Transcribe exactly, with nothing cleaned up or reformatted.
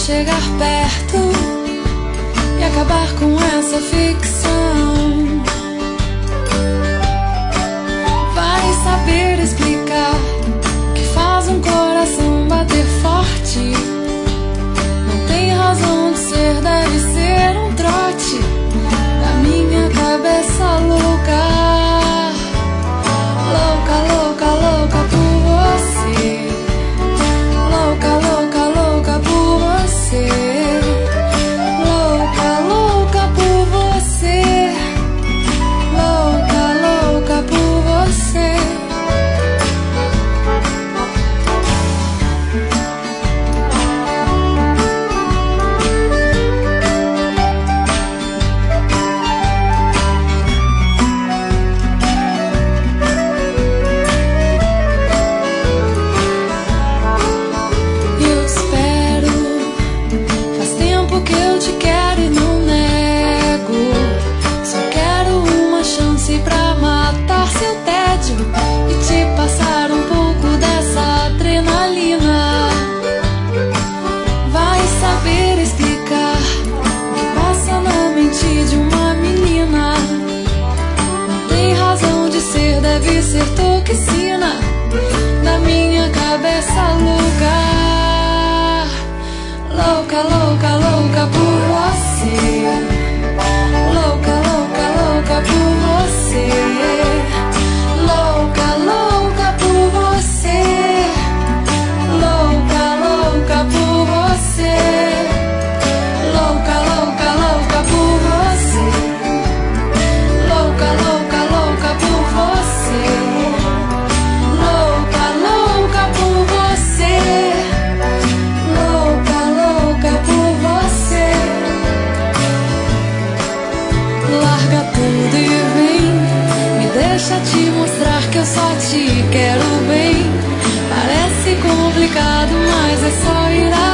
chegar perto e acabar com essa ficção. Vai saber explicar que faz um coração bater forte. Não tem razão de ser, deve ser um trote da minha cabeça louca. Louca, louca, louca por você. Louca, louca, louca por você. Louca, louca por você. Louca, louca por você. Pra matar seu tédio e te passar um pouco dessa adrenalina. Vai saber explicar o que passa na mente de uma menina. Não tem razão de ser, deve ser toxina da minha cabeça louca. Louca, louca, louca por você. Louca, louca, louca por você. Louca, louca por você. Louca, louca por você. Louca, louca, louca por você. Louca, louca, louca por você. Louca, louca por você. Louca, louca por você. Larga tudo e vem, me deixa te mostrar que eu só te quero bem. Parece complicado, mas é só ir a